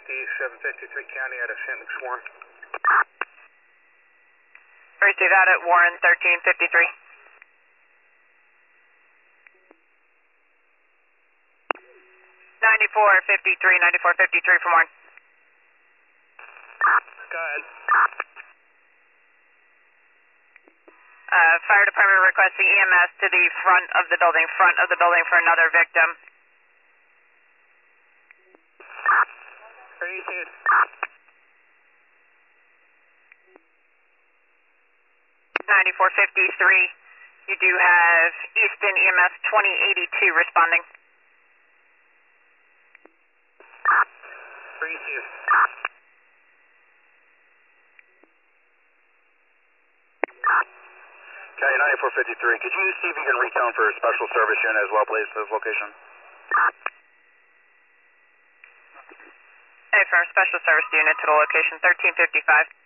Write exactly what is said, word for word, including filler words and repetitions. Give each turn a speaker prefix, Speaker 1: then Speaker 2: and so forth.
Speaker 1: fifty-seven fifty-three County out of Saint Luke's Warren.
Speaker 2: Receive that at Warren thirteen fifty-three. ninety-four fifty-three, ninety-four fifty-three from Warren.
Speaker 1: Go ahead.
Speaker 2: Uh, fire department requesting E M S to the front of the building, front of the building for another victim.
Speaker 1: Where are you seeing?
Speaker 2: ninety-four fifty-three. You do have Easton E M S twenty eighty-two responding.
Speaker 1: Where are you seeing?
Speaker 3: County ninety-four fifty-three, could you see if you can recount for a special service unit as well, please, to this location?
Speaker 2: Hey, for a special service unit to the location thirteen fifty-five.